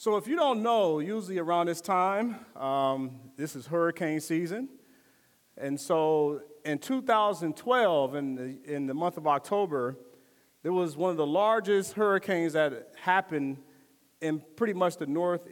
So if you don't know, usually around this time, this is hurricane season. And so in 2012, in the month of October, there was one of the largest hurricanes that happened in pretty much the North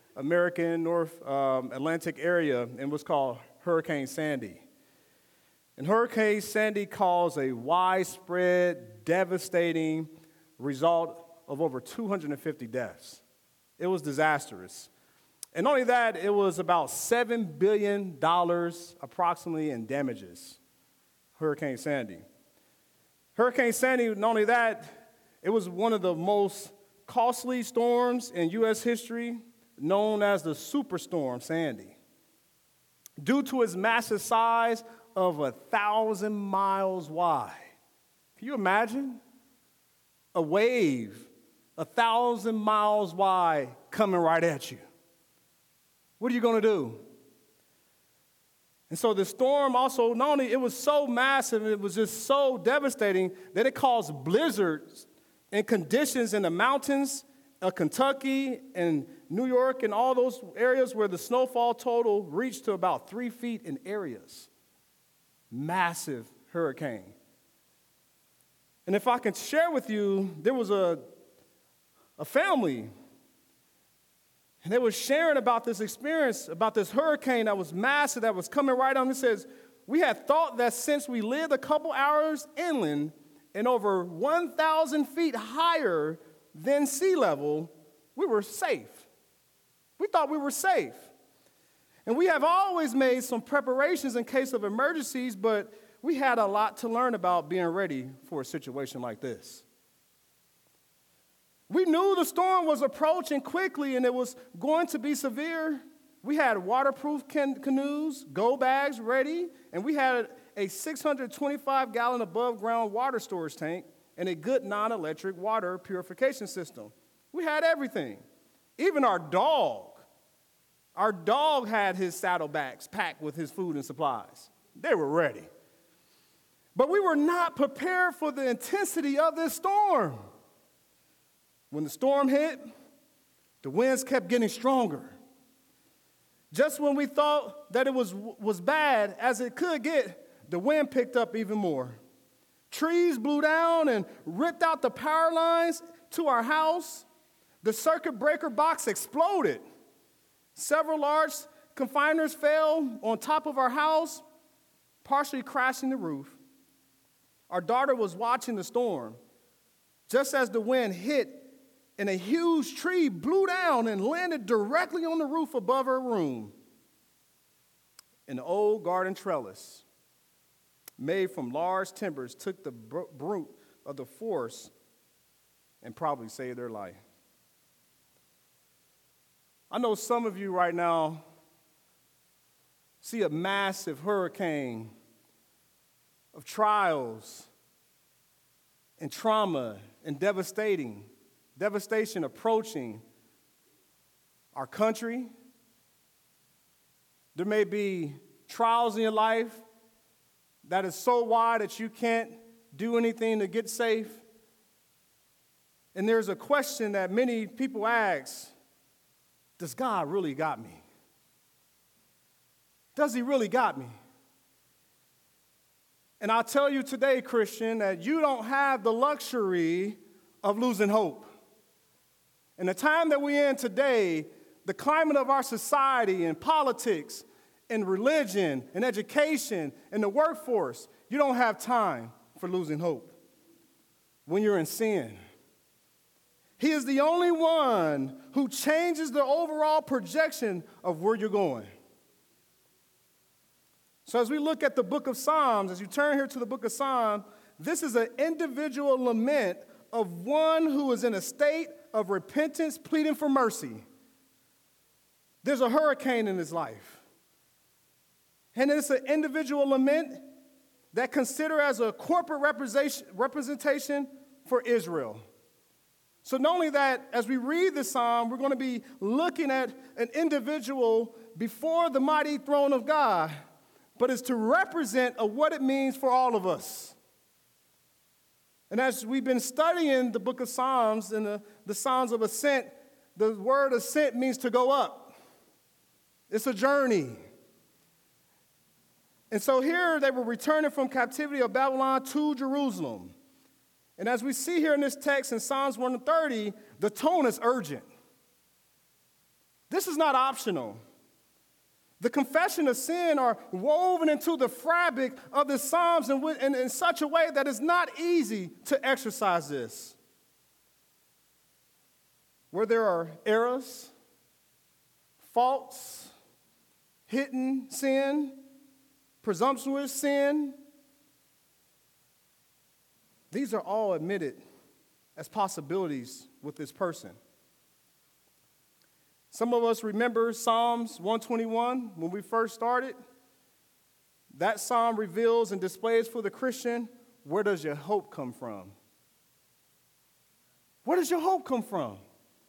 Atlantic area, and was called Hurricane Sandy. And Hurricane Sandy caused a widespread, devastating result of over 250 deaths. It was disastrous. And not only that, it was about $7 billion approximately in damages, Hurricane Sandy. Hurricane Sandy, not only that, it was one of the most costly storms in U.S. history, known as the Superstorm Sandy. Due to its massive size of 1,000 miles wide. Can you imagine? A wave 1,000 miles wide coming right at you. What are you going to do? And so the storm also, not only it was so massive, it was just so devastating that it caused blizzards and conditions in the mountains of Kentucky and New York and all those areas where the snowfall total reached to about 3 feet in areas. Massive hurricane. And if I can share with you, there was a family, and they were sharing about this experience, about this hurricane that was massive, that was coming right on. It says, we had thought that since we lived a couple hours inland and over 1,000 feet higher than sea level, we were safe. We thought we were safe. And we have always made some preparations in case of emergencies, but we had a lot to learn about being ready for a situation like this. We knew the storm was approaching quickly and it was going to be severe. We had waterproof canoes, go bags ready, and we had a 625-gallon above-ground water storage tank and a good non-electric water purification system. We had everything. Even our dog had his saddlebags packed with his food and supplies. They were ready. But we were not prepared for the intensity of this storm. When the storm hit, the winds kept getting stronger. Just when we thought that it was bad as it could get, the wind picked up even more. Trees blew down and ripped out the power lines to our house. The circuit breaker box exploded. Several large confiners fell on top of our house, partially crashing the roof. Our daughter was watching the storm. Just as the wind hit, and a huge tree blew down and landed directly on the roof above her room. An old garden trellis made from large timbers took the brunt of the force and probably saved their life. I know some of you right now see a massive hurricane of trials and trauma and devastation approaching our country. There may be trials in your life that is so wide that you can't do anything to get safe. And there's a question that many people ask, does God really got me? Does he really got me? And I'll tell you today, Christian, that you don't have the luxury of losing hope. In the time that we're in today, the climate of our society and politics and religion and education and the workforce, you don't have time for losing hope when you're in sin. He is the only one who changes the overall projection of where you're going. So as we look at the book of Psalms, as you turn here to the book of Psalms, this is an individual lament of one who is in a state of repentance, pleading for mercy. There's a hurricane in his life. And it's an individual lament that consider as a corporate representation for Israel. So not only that, as we read the psalm, we're going to be looking at an individual before the mighty throne of God, but it's to represent what it means for all of us. And as we've been studying the book of Psalms and the Psalms of Ascent, the word ascent means to go up. It's a journey. And so here they were returning from captivity of Babylon to Jerusalem. And as we see here in this text in Psalms 130, the tone is urgent. This is not optional. The confession of sin are woven into the fabric of the Psalms in such a way that it's not easy to exercise this. Where there are errors, faults, hidden sin, presumptuous sin, these are all admitted as possibilities with this person. Some of us remember Psalms 121 when we first started. That psalm reveals and displays for the Christian, where does your hope come from? Where does your hope come from?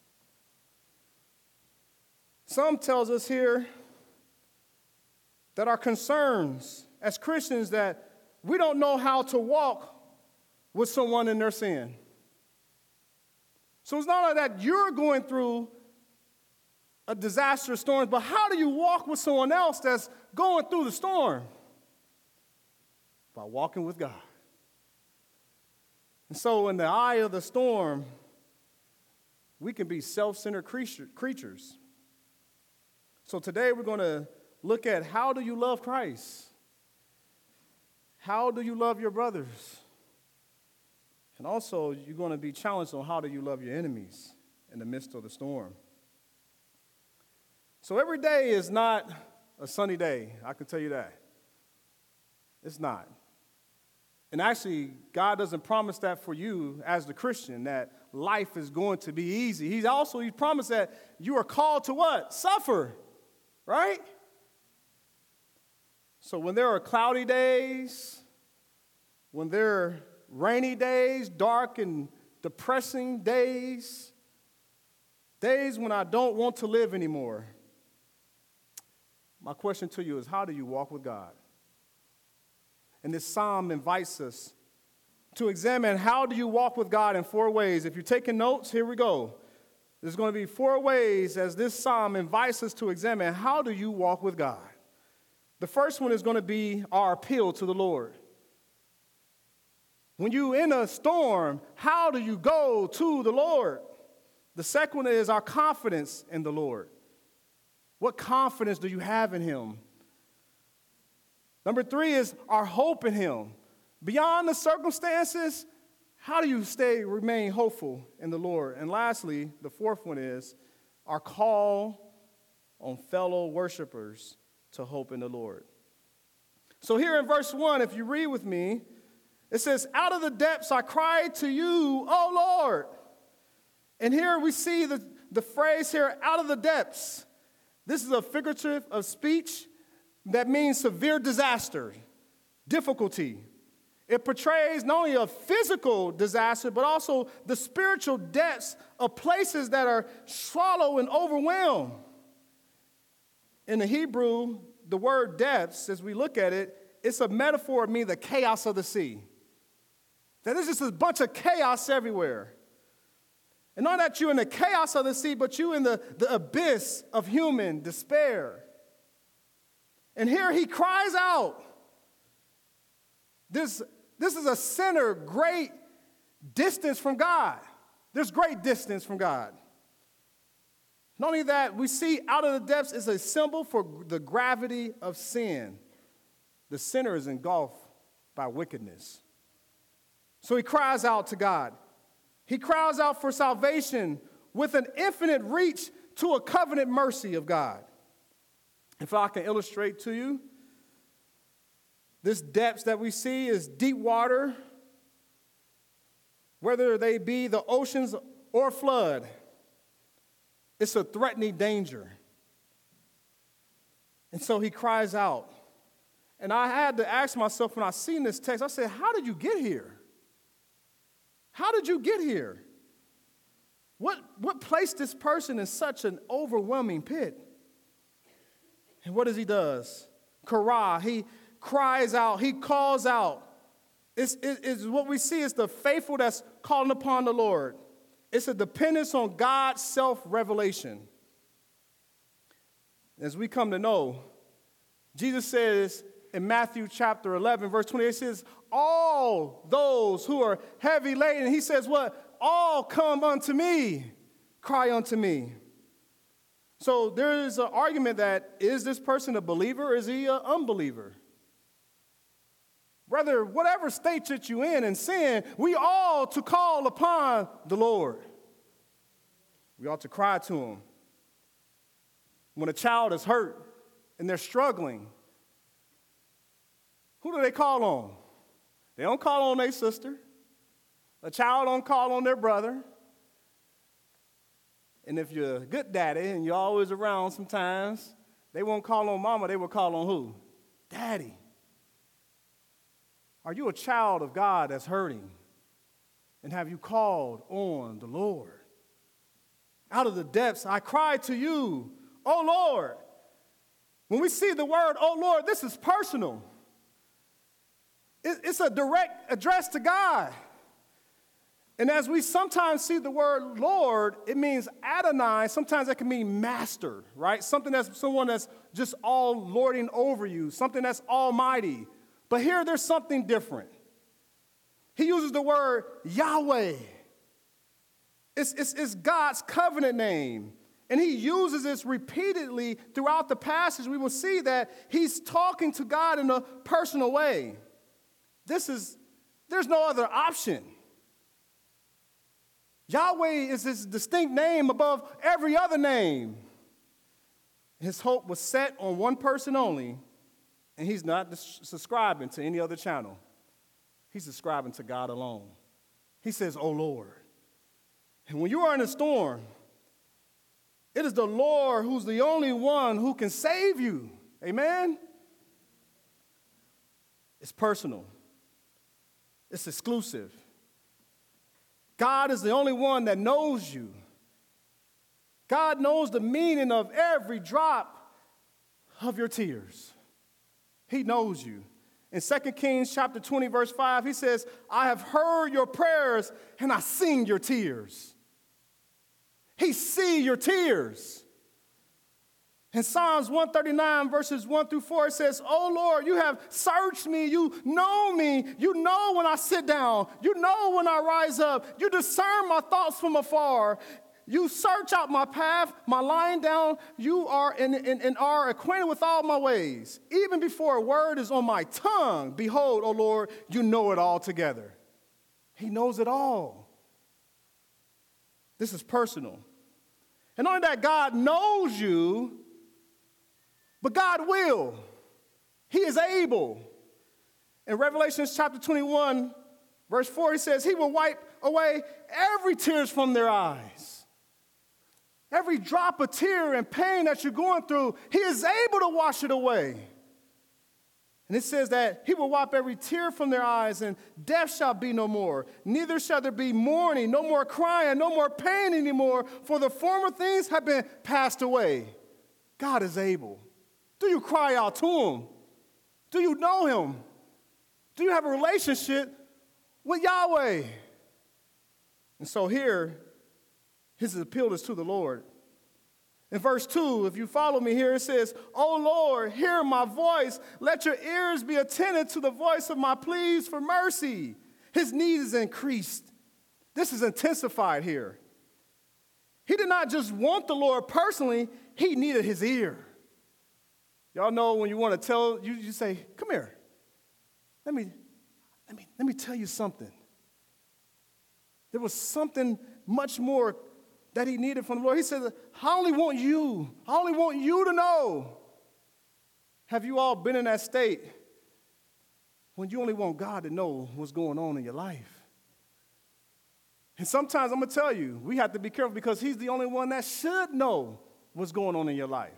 Psalm tells us here that our concerns as Christians that we don't know how to walk with someone in their sin. So it's not like that you're going through a disastrous storm, but how do you walk with someone else that's going through the storm? By walking with God. And so in the eye of the storm, we can be self-centered creatures. So today we're going to look at how do you love Christ? How do you love your brothers? And also you're going to be challenged on how do you love your enemies in the midst of the storm. So every day is not a sunny day, I can tell you that. It's not. And actually, God doesn't promise that for you as the Christian, that life is going to be easy. He promised that you are called to what? Suffer, right? So when there are cloudy days, when there are rainy days, dark and depressing days, days when I don't want to live anymore, my question to you is, how do you walk with God? And this psalm invites us to examine how do you walk with God in 4 ways. If you're taking notes, here we go. There's going to be 4 ways as this psalm invites us to examine how do you walk with God. The first one is going to be our appeal to the Lord. When you're in a storm, how do you go to the Lord? The second one is our confidence in the Lord. What confidence do you have in him? Number 3 is our hope in him. Beyond the circumstances, how do you remain hopeful in the Lord? And lastly, the 4th one is our call on fellow worshipers to hope in the Lord. So here in verse 1, if you read with me, it says, out of the depths I cried to you, O Lord. And here we see the phrase here, out of the depths. This is a figurative of speech that means severe disaster, difficulty. It portrays not only a physical disaster, but also the spiritual depths of places that are swallowed and overwhelmed. In the Hebrew, the word depths, as we look at it, it's a metaphor of the chaos of the sea. That there's just a bunch of chaos everywhere. And not that you're in the chaos of the sea, but you're in the abyss of human despair. And here he cries out. This is a sinner great distance from God. There's great distance from God. Not only that, we see out of the depths is a symbol for the gravity of sin. The sinner is engulfed by wickedness. So he cries out to God. He cries out for salvation with an infinite reach to a covenant mercy of God. If I can illustrate to you, this depths that we see is deep water, whether they be the oceans or flood. It's a threatening danger. And so he cries out. And I had to ask myself when I seen this text, I said, how did you get here? How did you get here? What placed this person in such an overwhelming pit? And what does he does? Kara, he cries out, he calls out. It's what we see is the faithful that's calling upon the Lord. It's a dependence on God's self-revelation. As we come to know, Jesus says in Matthew chapter 11, verse 28, it says, all those who are heavy laden, he says what? All come unto me, cry unto me. So there is an argument that, is this person a believer or is he an unbeliever? Brother, whatever state that you in sin, we ought to call upon the Lord. We ought to cry to him. When a child is hurt and they're struggling, who do they call on? They don't call on their sister. A child don't call on their brother. And if you're a good daddy and you're always around sometimes, they won't call on mama, they will call on who? Daddy. Are you a child of God that's hurting? And have you called on the Lord? Out of the depths, I cry to you, oh Lord. When we see the word, oh Lord, this is personal. It's a direct address to God. And as we sometimes see the word Lord, it means Adonai. Sometimes that can mean master, right? Someone that's just all lording over you, something that's almighty. But here there's something different. He uses the word Yahweh. It's God's covenant name. And he uses this repeatedly throughout the passage. We will see that he's talking to God in a personal way. There's no other option. Yahweh is his distinct name above every other name. His hope was set on one person only, and he's not subscribing to any other channel. He's subscribing to God alone. He says, oh Lord. And when you are in a storm, it is the Lord who's the only one who can save you. Amen? It's personal. It's exclusive. God is the only one that knows you. God knows the meaning of every drop of your tears. He knows you. In 2 Kings chapter 20, verse 5, he says, I have heard your prayers and I seen your tears. He sees your tears. In Psalms 139, verses 1 through 4, it says, oh Lord, you have searched me. You know me. You know when I sit down. You know when I rise up. You discern my thoughts from afar. You search out my path, my lying down. You are and are acquainted with all my ways. Even before a word is on my tongue, behold, O Lord, you know it all together. He knows it all. This is personal. And only that God knows you, but God will. He is able. In Revelation chapter 21, verse 4, he says, he will wipe away every tears from their eyes. Every drop of tear and pain that you're going through, he is able to wash it away. And it says that he will wipe every tear from their eyes, and death shall be no more. Neither shall there be mourning, no more crying, no more pain anymore, for the former things have been passed away. God is able. Do you cry out to him? Do you know him? Do you have a relationship with Yahweh? And so here, his appeal is to the Lord. In verse 2, if you follow me here, it says, O Lord, hear my voice. Let your ears be attentive to the voice of my pleas for mercy. His need is increased. This is intensified here. He did not just want the Lord personally, he needed his ear. Y'all know when you want to tell, you say, come here. Let me tell you something. There was something much more that he needed from the Lord. He said, I only want you to know. Have you all been in that state when you only want God to know what's going on in your life? And sometimes I'm going to tell you, we have to be careful because he's the only one that should know what's going on in your life.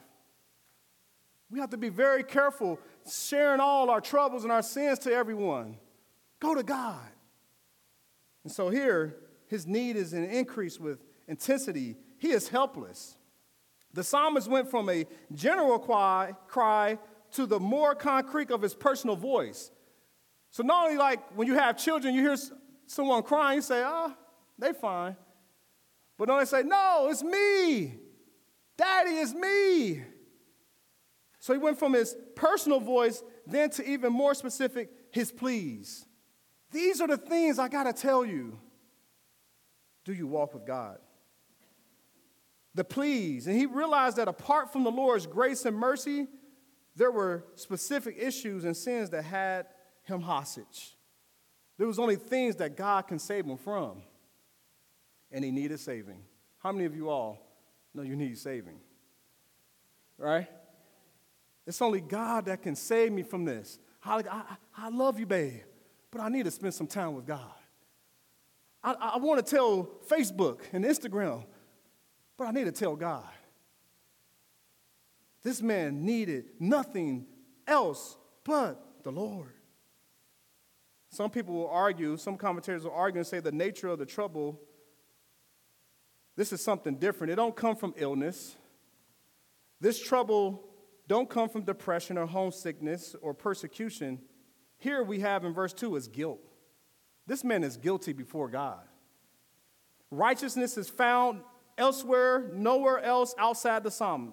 We have to be very careful sharing all our troubles and our sins to everyone. Go to God. And so here, his need is an increase with intensity. He is helpless. The psalmist went from a general cry to the more concrete of his personal voice. So not only like when you have children, you hear someone crying, you say, they fine. But no, they say, no, it's me. Daddy, it's me. So he went from his personal voice then to even more specific, his pleas. These are the things I got to tell you. Do you walk with God? The pleas. And he realized that apart from the Lord's grace and mercy, there were specific issues and sins that had him hostage. There was only things that God can save him from. And he needed saving. How many of you all know you need saving? Right? It's only God that can save me from this. I love you, babe, but I need to spend some time with God. I want to tell Facebook and Instagram, but I need to tell God. This man needed nothing else but the Lord. Some people will argue, some commentators will argue and say the nature of the trouble, this is something different. It don't come from illness. This trouble don't come from depression or homesickness or persecution. Here we have in verse 2 is guilt. This man is guilty before God. Righteousness is found elsewhere, nowhere else outside the psalm.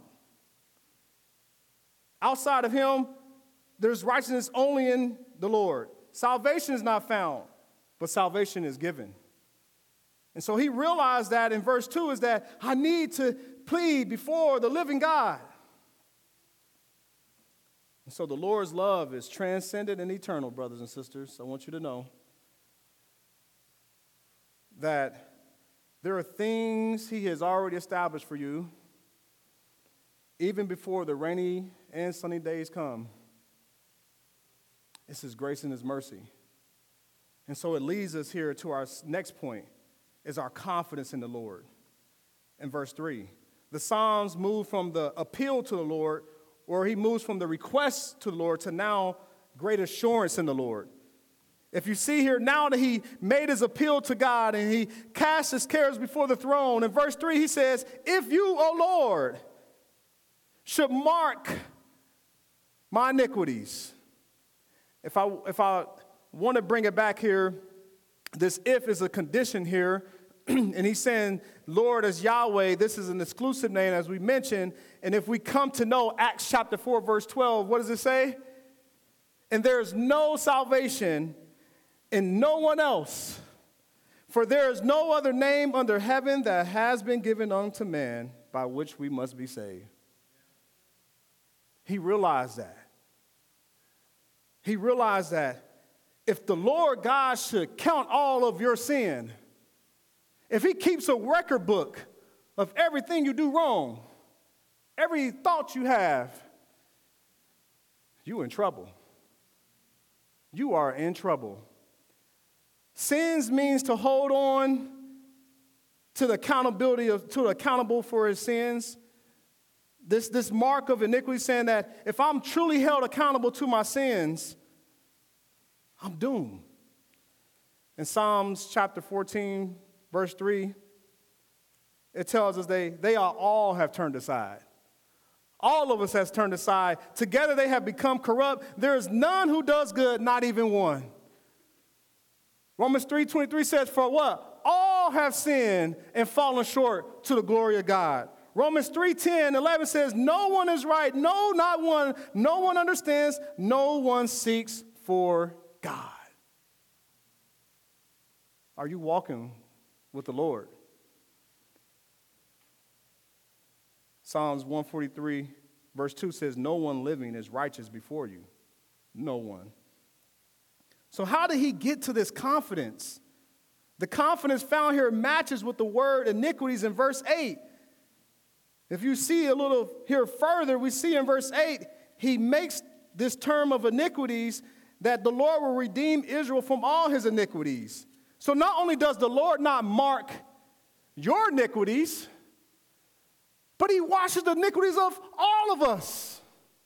Outside of him, there's righteousness only in the Lord. Salvation is not found, but salvation is given. And so he realized that in verse 2 is that I need to plead before the living God. And so the Lord's love is transcendent and eternal, brothers and sisters. I want you to know that there are things he has already established for you even before the rainy and sunny days come. It's his grace and his mercy. And so it leads us here to our next point, is our confidence in the Lord. In verse 3, the Psalms move from the appeal to the Lord, or he moves from the request to the Lord to now great assurance in the Lord. If you see here, now that he made his appeal to God and he cast his cares before the throne, in verse 3 he says, if you, O Lord, should mark my iniquities. If I want to bring it back here, this if is a condition here, and he's saying, Lord as Yahweh, this is an exclusive name as we mentioned, and if we come to know Acts chapter 4, verse 12, what does it say? And there is no salvation in no one else, for there is no other name under heaven that has been given unto man by which we must be saved. He realized that. He realized that if the Lord God should count all of your sin, if he keeps a record book of everything you do wrong, every thought you have, you're in trouble. You are in trouble. Sins means to hold on to the accountability accountable for his sins. This mark of iniquity saying that if I'm truly held accountable to my sins, I'm doomed. In Psalms chapter 14, verse 3, it tells us they all have turned aside. All of us has turned aside. Together they have become corrupt. There is none who does good, not even one. Romans 3:23 says, for what? All have sinned and fallen short to the glory of God. Romans 3:10-11 says, no one is right, no, not one. No one understands, no one seeks for God. Are you walking with the Lord? Psalms 143, verse 2 says, no one living is righteous before you. No one. So how did he get to this confidence? The confidence found here matches with the word iniquities in verse 8. If you see a little here further, we see in verse 8, he makes this term of iniquities that the Lord will redeem Israel from all his iniquities. So not only does the Lord not mark your iniquities, but he washes the iniquities of all of us.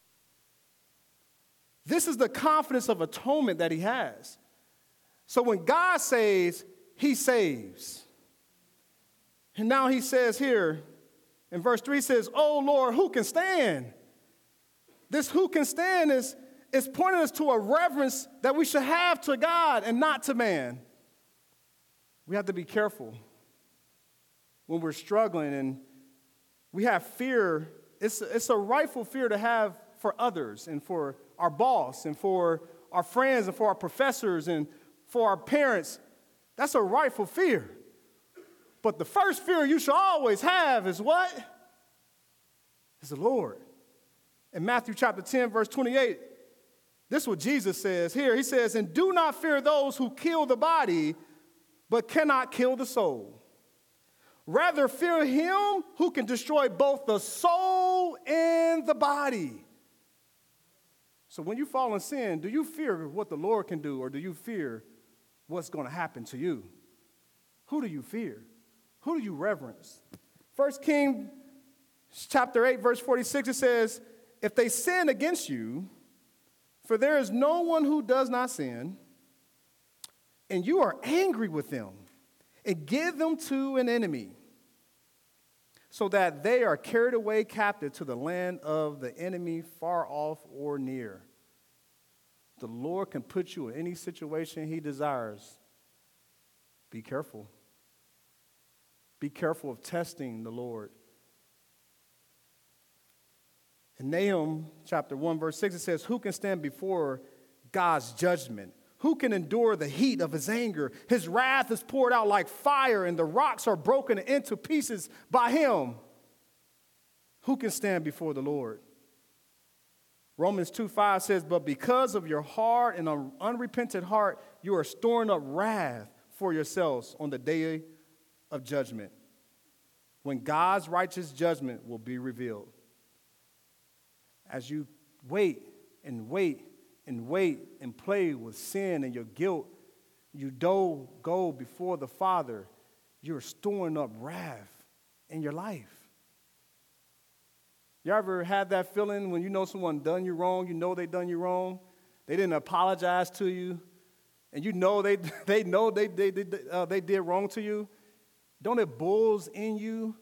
This is the confidence of atonement that he has. So when God saves, he saves. And now he says here, in verse 3 says, oh Lord, who can stand? This who can stand is pointing us to a reverence that we should have to God and not to man. We have to be careful. when we're struggling and we have fear. It's a rightful fear to have for others and for our boss and for our friends and for our professors and for our parents. That's a rightful fear. But the first fear you should always have is what? Is the Lord. In Matthew chapter 10, verse 28, this is what Jesus says here. He says, "And do not fear those who kill the body, but cannot kill the soul. Rather fear him who can destroy both the soul and the body." So when you fall in sin, do you fear what the Lord can do, or do you fear what's going to happen to you? Who do you fear? Who do you reverence? 1 Kings chapter 8, verse 46, it says, "If they sin against you, for there is no one who does not sin, and you are angry with them, and give them to an enemy, so that they are carried away captive to the land of the enemy, far off or near." The Lord can put you in any situation he desires. Be careful. Be careful of testing the Lord. In Nahum chapter 1, verse 6, it says, "Who can stand before God's judgment? Who can endure the heat of his anger? His wrath is poured out like fire, and the rocks are broken into pieces by him. Who can stand before the Lord?" Romans 2:5 says, "But because of your hard and unrepentant heart, you are storing up wrath for yourselves on the day of judgment, when God's righteous judgment will be revealed." As you wait and wait and wait and play with sin and your guilt, you don't go before the Father, you're storing up wrath in your life. You ever had that feeling when you know someone done you wrong, you know they done you wrong, they didn't apologize to you, and you know they did wrong to you? Don't it boils in you?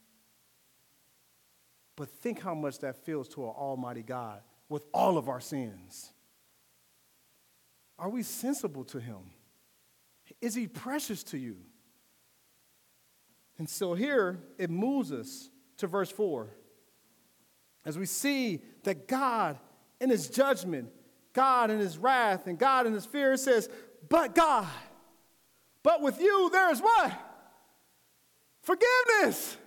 But think how much that feels to an almighty God with all of our sins. Are we sensible to him? Is he precious to you? And so here it moves us to verse 4. As we see that God in his judgment, God in his wrath, and God in his fear, it says, "But God, but with you there is what? Forgiveness."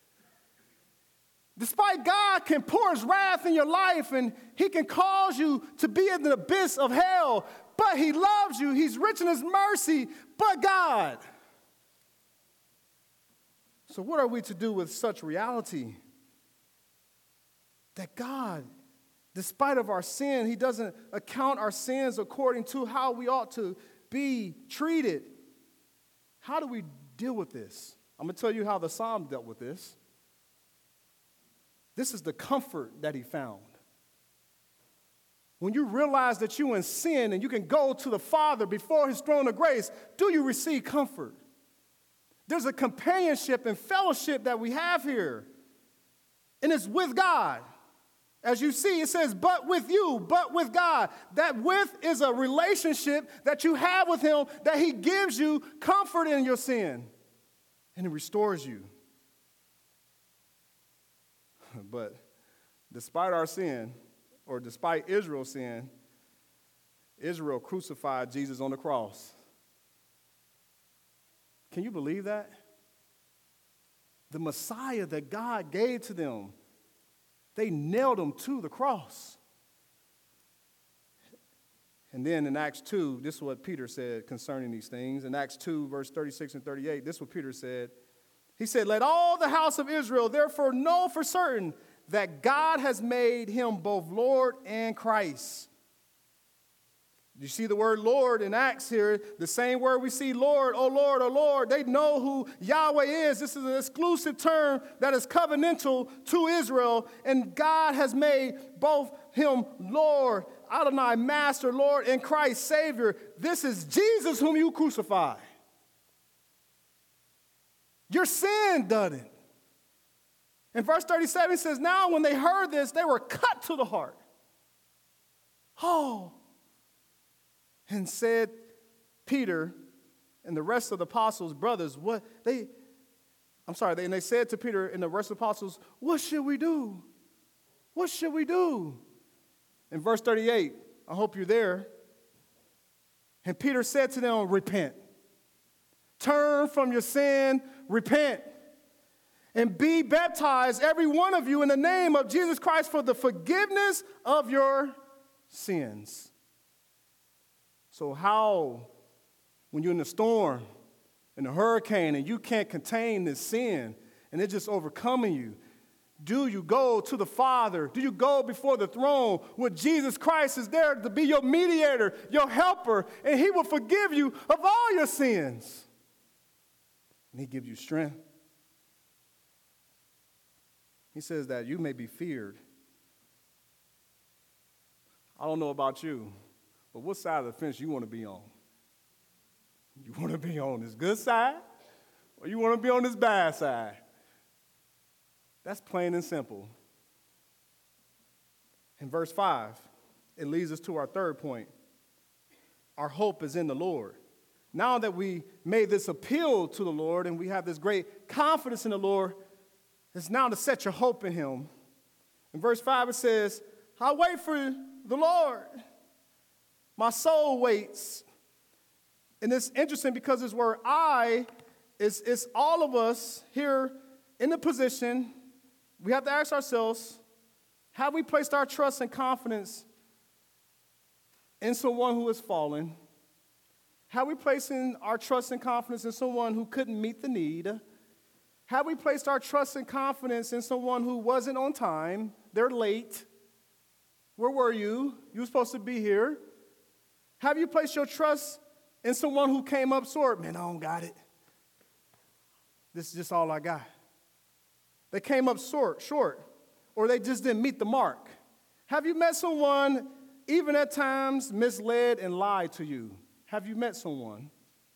Despite God can pour his wrath in your life and he can cause you to be in the abyss of hell, but he loves you. He's rich in his mercy, but God. So what are we to do with such reality? That God, despite of our sin, he doesn't account our sins according to how we ought to be treated. How do we deal with this? I'm going to tell you how the Psalm dealt with this. This is the comfort that he found. When you realize that you're in sin and you can go to the Father before his throne of grace, do you receive comfort? There's a companionship and fellowship that we have here, and it's with God. As you see, it says, "But with you, but with God." That "with" is a relationship that you have with him, that he gives you comfort in your sin, and it restores you. But despite our sin, or despite Israel's sin, Israel crucified Jesus on the cross. Can you believe that? The Messiah that God gave to them, they nailed him to the cross. And then in Acts 2, this is what Peter said concerning these things. In Acts 2, verse 36 and 38, this is what Peter said. He said, "Let all the house of Israel therefore know for certain that God has made him both Lord and Christ." You see the word Lord in Acts here, the same word we see Lord, oh Lord, oh Lord. They know who Yahweh is. This is an exclusive term that is covenantal to Israel. And God has made both him Lord, Adonai, Master, Lord, and Christ, Savior. This is Jesus whom you crucified. Your sin done it. In verse 37 it says, "Now when they heard this, they were cut to the heart. Oh, and said Peter and the rest of the apostles, brothers, what And they said to Peter and the rest of the apostles, what should we do? What should we do? In verse 38, I hope you're there. And Peter said to them, repent. Turn from your sin, repent. And be baptized, every one of you, in the name of Jesus Christ for the forgiveness of your sins. So how, when you're in the storm, in a hurricane, and you can't contain this sin, and it's just overcoming you, do you go to the Father? Do you go before the throne where Jesus Christ is there to be your mediator, your helper, and he will forgive you of all your sins? And he gives you strength. He says that you may be feared. I don't know about you, but what side of the fence you want to be on? You want to be on this good side, or you want to be on this bad side? That's plain and simple. In verse 5, it leads us to our third point. Our hope is in the Lord. Now that we made this appeal to the Lord and we have this great confidence in the Lord, it's now to set your hope in him. In verse 5 it says, I wait for the Lord. My soul waits. And it's interesting because this word I is all of us here in the position. We have to ask ourselves, have we placed our trust and confidence in someone who has fallen? Have we placed our trust and confidence in someone who couldn't meet the need? Have we placed our trust and confidence in someone who wasn't on time? They're late. Where were you? You were supposed to be here. Have you placed your trust in someone who came up short? Man, I don't got it. This is just all I got. They came up short, or they just didn't meet the mark. Have you met someone, even at times, misled and lied to you? Have you met someone?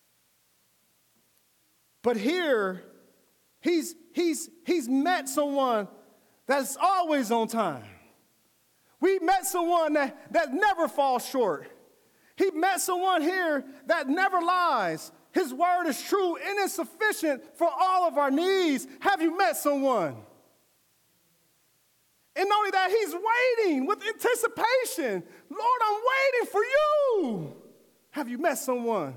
But here, he's met someone that's always on time. We met someone that never falls short. He met someone here that never lies. His word is true and is sufficient for all of our needs. Have you met someone? And not only that, he's waiting with anticipation. Lord, I'm waiting for you. Have you met someone?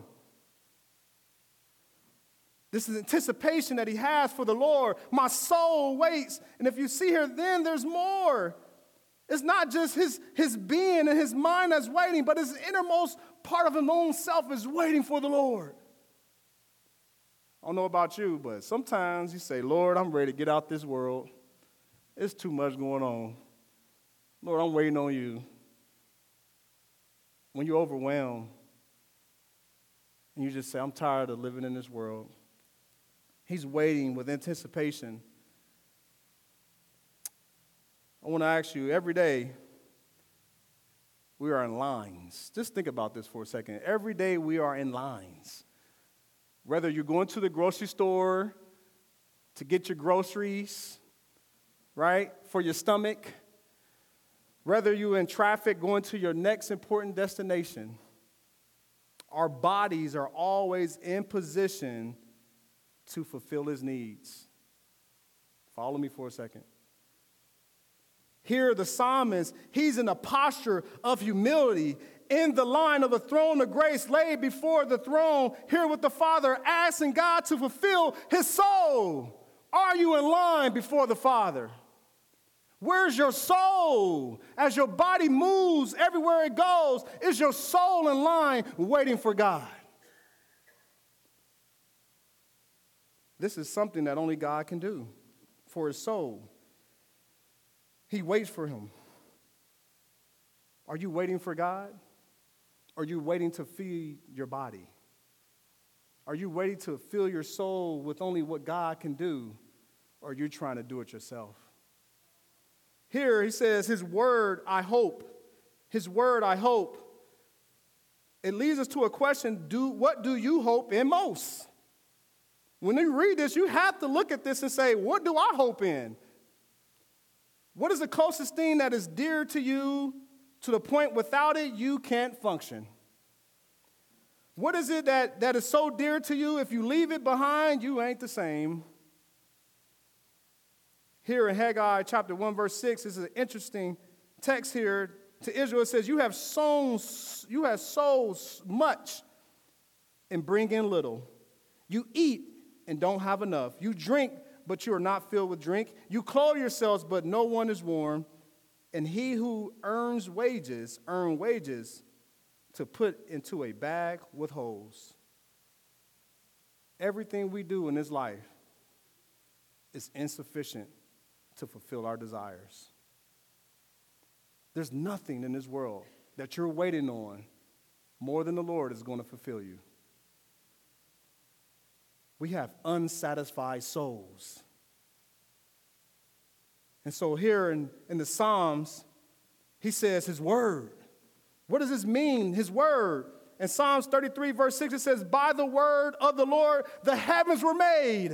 This is anticipation that he has for the Lord. My soul waits. And if you see here, then there's more. It's not just his being and his mind that's waiting, but his innermost part of his own self is waiting for the Lord. I don't know about you, but sometimes you say, Lord, I'm ready to get out this world. It's too much going on. Lord, I'm waiting on you. When you're overwhelmed and you just say, I'm tired of living in this world, he's waiting with anticipation. I want to ask you, every day we are in lines. Just think about this for a second. Every day we are in lines. Whether you're going to the grocery store to get your groceries, right, for your stomach, whether you're in traffic going to your next important destination, our bodies are always in position to fulfill his needs. Follow me for a second. Here, the psalmist, he's in a posture of humility in the line of the throne of grace laid before the throne, here with the Father, asking God to fulfill his soul. Are you in line before the Father? Where's your soul? As your body moves everywhere it goes, is your soul in line waiting for God? This is something that only God can do for his soul. He waits for him. Are you waiting for God? Or are you waiting to feed your body? Are you waiting to fill your soul with only what God can do? Or are you trying to do it yourself? Here he says, his word, I hope. His word, I hope. It leads us to a question, what do you hope in most? When you read this, you have to look at this and say, what do I hope in? What is the closest thing that is dear to you to the point without it you can't function? What is it that is so dear to you, if you leave it behind, you ain't the same? Here in Haggai chapter 1, verse 6, this is an interesting text here. To Israel, it says, you have sown much and bring in little. You eat and don't have enough. You drink, but you are not filled with drink. You clothe yourselves, but no one is warm. And he who earn wages to put into a bag with holes. Everything we do in this life is insufficient to fulfill our desires. There's nothing in this world that you're waiting on more than the Lord is going to fulfill you. We have unsatisfied souls. And so here in the Psalms, he says his word. What does this mean, his word? In Psalms 33, verse 6, it says, by the word of the Lord, the heavens were made.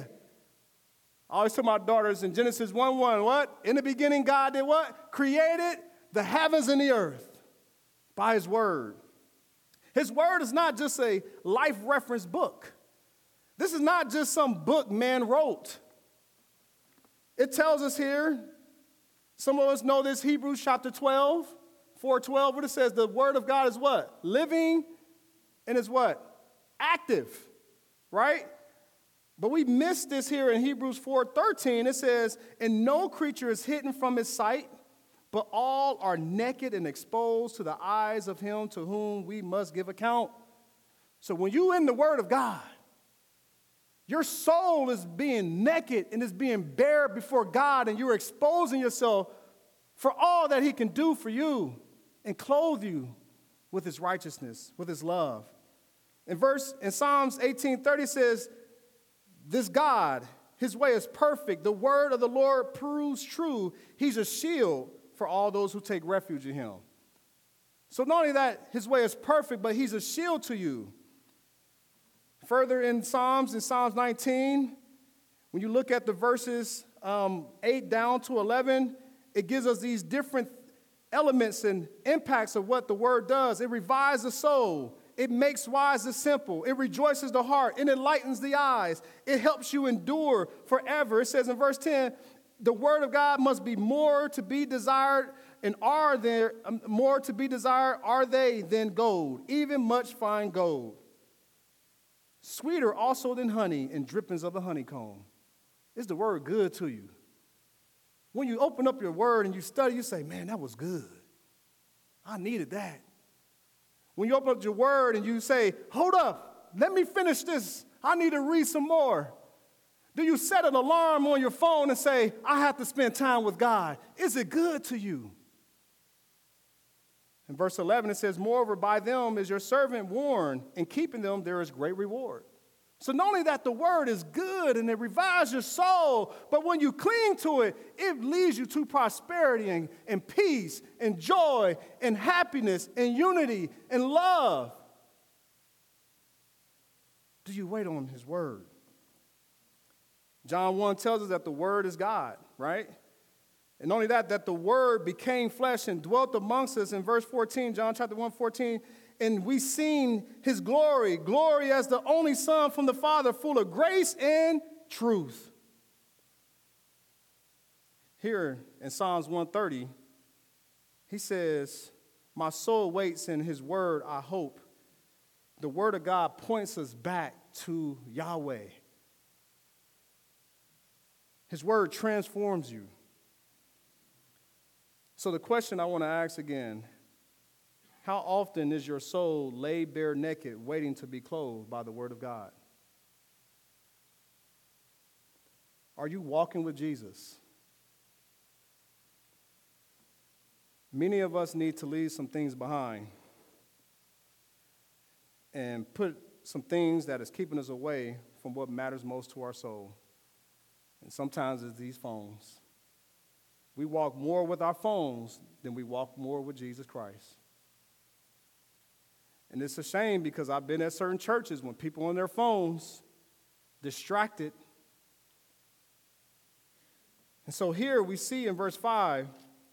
I always tell my daughters in Genesis 1:1, what? In the beginning, God did what? Created the heavens and the earth by his word. His word is not just a life reference book. This is not just some book man wrote. It tells us here, some of us know this, Hebrews chapter 12, 4:12, what it says, the word of God is what? Living and is what? Active, right? But we missed this here in Hebrews 4:13. It says, and no creature is hidden from his sight, but all are naked and exposed to the eyes of him to whom we must give account. So when you're in the word of God, your soul is being naked and is being bare before God, and you're exposing yourself for all that he can do for you and clothe you with his righteousness, with his love. In Psalms 18:30 says, this God, his way is perfect. The word of the Lord proves true. He's a shield for all those who take refuge in him. So not only that his way is perfect, but he's a shield to you. Further in Psalms 19, when you look at the verses 8 down to 11, it gives us these different elements and impacts of what the word does. It revives the soul. It makes wise the simple. It rejoices the heart. It enlightens the eyes. It helps you endure forever. It says in verse 10, the word of God must be more to be desired, and are there more to be desired are they than gold, even much fine gold. Sweeter also than honey and drippings of the honeycomb. Is the word good to you? When you open up your word and you study, you say, man, that was good. I needed that. When you open up your word and you say, hold up, let me finish this. I need to read some more. Do you set an alarm on your phone and say, I have to spend time with God? Is it good to you? In verse 11, it says, moreover, by them is your servant warned, and keeping them there is great reward. So not only that the word is good and it revives your soul, but when you cling to it, it leads you to prosperity and peace and joy and happiness and unity and love. Do you wait on his word? John 1 tells us that the word is God, right? And not only that the word became flesh and dwelt amongst us in verse 14, John chapter 1:14, and we seen his glory as the only Son from the Father, full of grace and truth. Here in Psalms 130, he says, my soul waits in his word, I hope. The word of God points us back to Yahweh. His word transforms you. So the question I want to ask again, how often is your soul laid bare naked, waiting to be clothed by the word of God? Are you walking with Jesus? Many of us need to leave some things behind and put some things that is keeping us away from what matters most to our soul. And sometimes it's these phones. We walk more with our phones than we walk more with Jesus Christ. And it's a shame because I've been at certain churches when people on their phones, distracted. And so here we see in verse 5,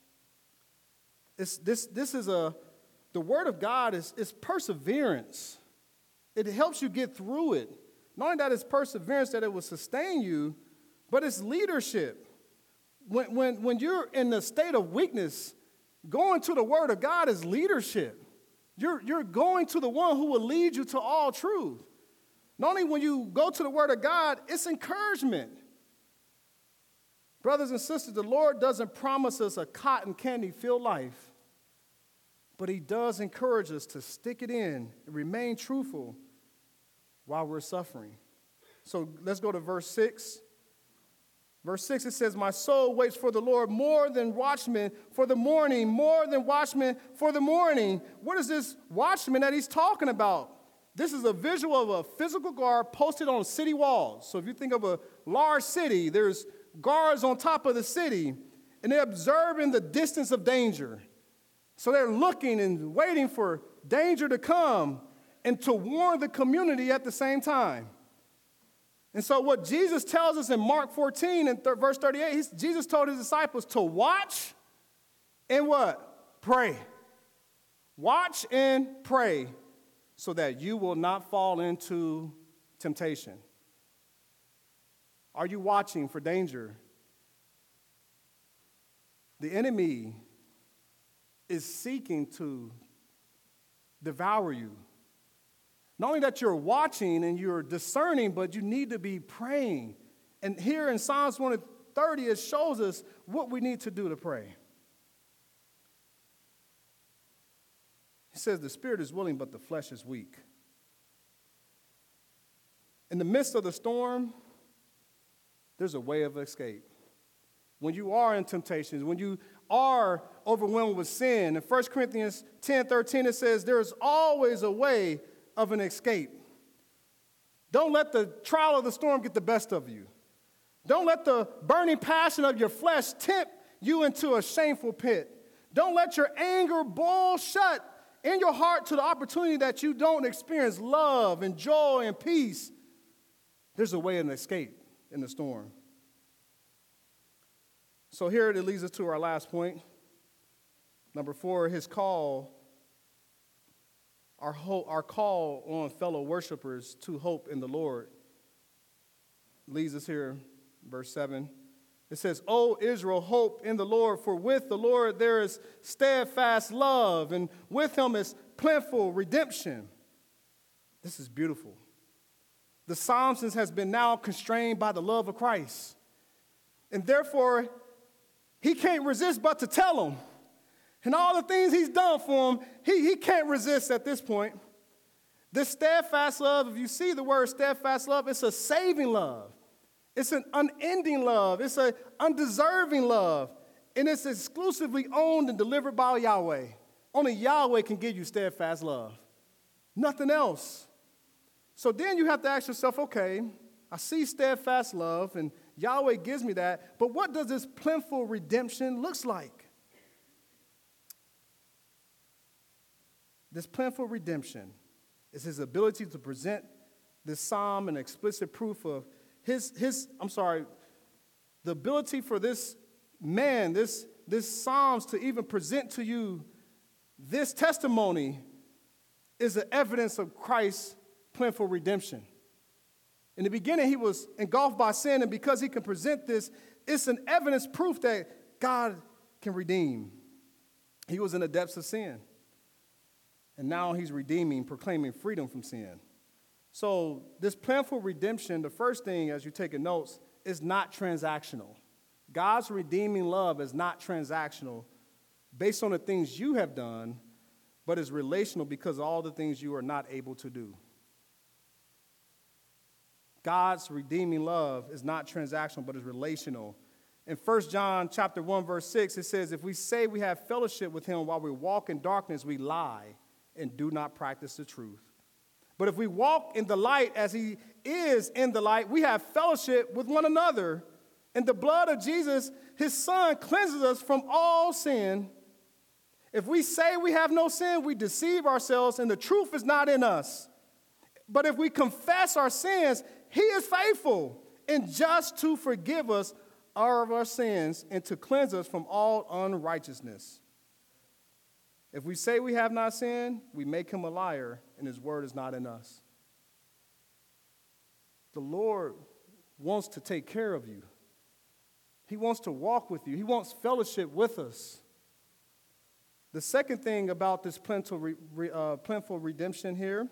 the word of God is perseverance. It helps you get through it. Not only that it's perseverance, that it will sustain you, but it's leadership. when you're in the state of weakness, going to the Word of God is leadership. You're going to the one who will lead you to all truth. Not only when you go to the Word of God, it's encouragement. Brothers and sisters, the Lord doesn't promise us a cotton candy-filled life, but He does encourage us to stick it in and remain truthful while we're suffering. So let's go to verse 6. Verse 6, it says, my soul waits for the Lord more than watchmen for the morning, more than watchmen for the morning. What is this watchman that he's talking about? This is a visual of a physical guard posted on city walls. So if you think of a large city, there's guards on top of the city, and they're observing the distance of danger. So they're looking and waiting for danger to come and to warn the community at the same time. And so what Jesus tells us in Mark 14 and verse 38, Jesus told his disciples to watch and what? Pray. Watch and pray so that you will not fall into temptation. Are you watching for danger? The enemy is seeking to devour you. Not only that you're watching and you're discerning, but you need to be praying. And here in Psalms 130, it shows us what we need to do to pray. He says, the spirit is willing, but the flesh is weak. In the midst of the storm, there's a way of escape. When you are in temptations, when you are overwhelmed with sin, in 1 Corinthians 10:13, it says, there is always a way of an escape. Don't let the trial of the storm get the best of you. Don't let the burning passion of your flesh tempt you into a shameful pit. Don't let your anger boil shut in your heart to the opportunity that you don't experience love and joy and peace. There's a way of an escape in the storm. So here it leads us to our last point. Number 4, his call. Our call on fellow worshipers to hope in the Lord leads us here, verse 7. It says, O Israel, hope in the Lord, for with the Lord there is steadfast love, and with him is plentiful redemption. This is beautiful. The psalmist has been now constrained by the love of Christ, and therefore he can't resist but to tell him. And all the things he's done for him, he can't resist at this point. This steadfast love, if you see the word steadfast love, it's a saving love. It's an unending love. It's an undeserving love. And it's exclusively owned and delivered by Yahweh. Only Yahweh can give you steadfast love. Nothing else. So then you have to ask yourself, okay, I see steadfast love, and Yahweh gives me that, but what does this plentiful redemption looks like? This plentiful redemption is his ability to present this psalm an explicit proof of the ability for this man, this psalms to even present to you this testimony is the evidence of Christ's plentiful redemption. In the beginning, he was engulfed by sin, and because he can present this, it's an evidence proof that God can redeem. He was in the depths of sin. And now he's redeeming, proclaiming freedom from sin. So this plentiful redemption, the first thing as you're taking notes, is not transactional. God's redeeming love is not transactional based on the things you have done, but is relational because of all the things you are not able to do. God's redeeming love is not transactional, but is relational. In 1 John chapter 1, verse 6, it says, if we say we have fellowship with him while we walk in darkness, we lie and do not practice the truth. But if we walk in the light as he is in the light, we have fellowship with one another. And the blood of Jesus, his son, cleanses us from all sin. If we say we have no sin, we deceive ourselves and the truth is not in us. But if we confess our sins, he is faithful and just to forgive us of our sins and to cleanse us from all unrighteousness. If we say we have not sinned, we make him a liar, and his word is not in us. The Lord wants to take care of you. He wants to walk with you. He wants fellowship with us. The second thing about this plentiful redemption here,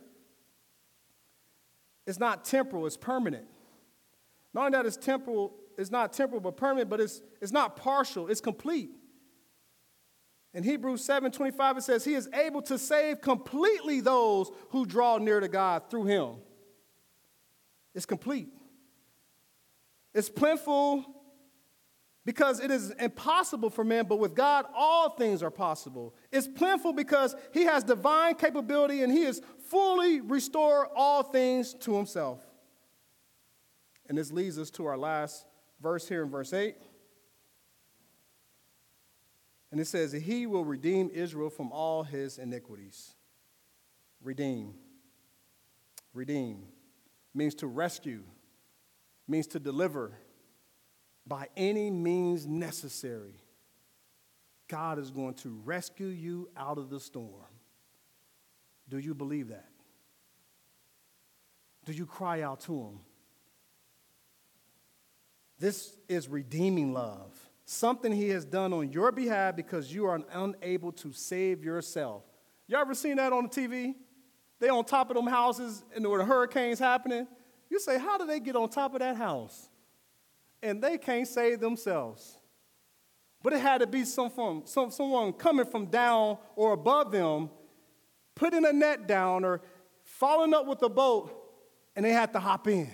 it's not temporal, it's permanent. Not only that it's not temporal but permanent, but it's not partial, it's complete. In Hebrews 7:25, it says, he is able to save completely those who draw near to God through him. It's complete. It's plentiful because it is impossible for man, but with God, all things are possible. It's plentiful because he has divine capability and he is fully restore all things to himself. And this leads us to our last verse here in verse 8. And it says, he will redeem Israel from all his iniquities. Redeem. Redeem means to rescue, means to deliver by any means necessary. God is going to rescue you out of the storm. Do you believe that? Do you cry out to him? This is redeeming love. Something he has done on your behalf because you are unable to save yourself. You ever seen that on the TV? They on top of them houses and where the hurricane's happening. You say, how do they get on top of that house? And they can't save themselves. But it had to be someone coming from down or above them, putting a net down or following up with a boat, and they had to hop in.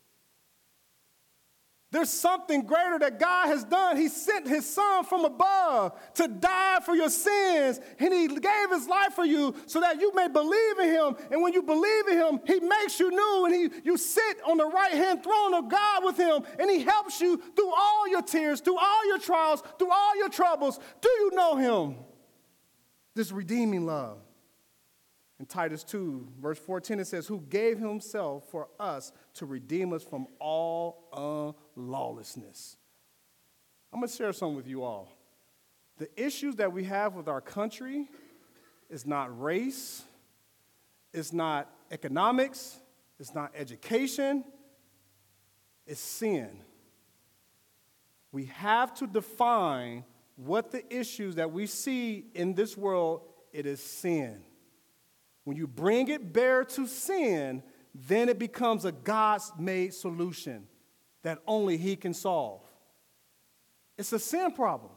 There's something greater that God has done. He sent his son from above to die for your sins, and he gave his life for you so that you may believe in him. And when you believe in him, he makes you new, and you sit on the right-hand throne of God with him, and he helps you through all your tears, through all your trials, through all your troubles. Do you know him? This redeeming love. In Titus 2, verse 14, it says, who gave himself for us to redeem us from all unlawlessness. I'm going to share something with you all. The issues that we have with our country is not race, it's not economics, it's not education, it's sin. We have to define what the issues that we see in this world, it is sin. When you bring it bare to sin, then it becomes a God-made solution that only he can solve. It's a sin problem.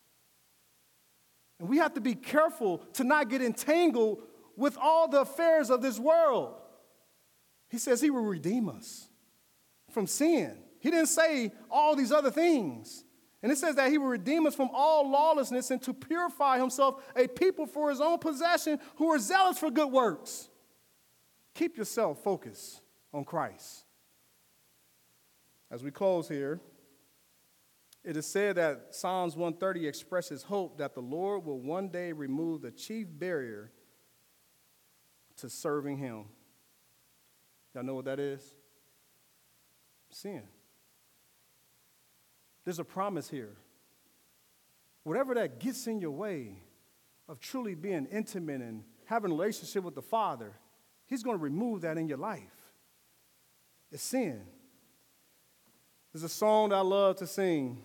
And we have to be careful to not get entangled with all the affairs of this world. He says he will redeem us from sin. He didn't say all these other things. And it says that he will redeem us from all lawlessness and to purify himself a people for his own possession who are zealous for good works. Keep yourself focused on Christ. As we close here, it is said that Psalms 130 expresses hope that the Lord will one day remove the chief barrier to serving him. Y'all know what that is? Sin. There's a promise here. Whatever that gets in your way of truly being intimate and having a relationship with the Father, he's going to remove that in your life. It's sin. There's a song that I love to sing.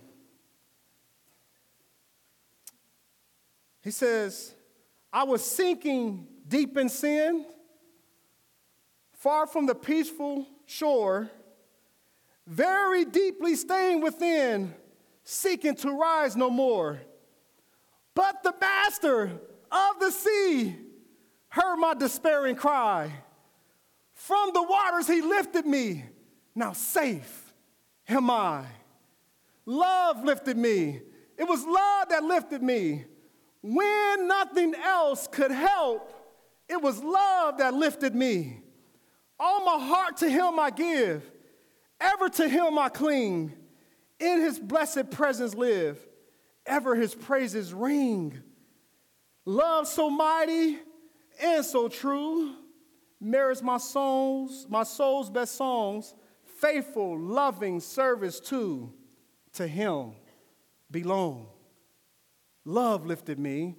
He says, I was sinking deep in sin, far from the peaceful shore, very deeply staying within, seeking to rise no more. But the master of the sea heard my despairing cry. From the waters he lifted me, now safe am I. Love lifted me. It was love that lifted me. When nothing else could help, it was love that lifted me. All my heart to him I give. Ever to him I cling, in his blessed presence live, ever his praises ring. Love so mighty and so true, merits my soul's best songs, faithful, loving service too, to him belong. Love lifted me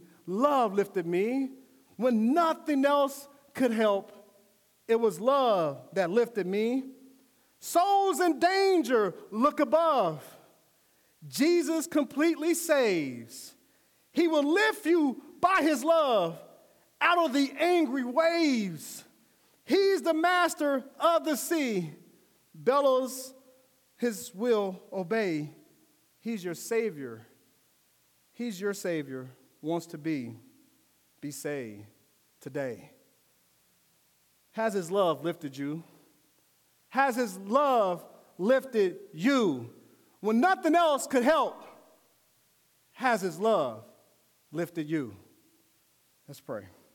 when nothing else could help. It was love that lifted me. Souls in danger, look above. Jesus completely saves. He will lift you by his love out of the angry waves. He's the master of the sea. Bellows his will obey. He's your Savior. He's your Savior. Wants to be saved today. Has his love lifted you? Has his love lifted you? When nothing else could help, has his love lifted you? Let's pray.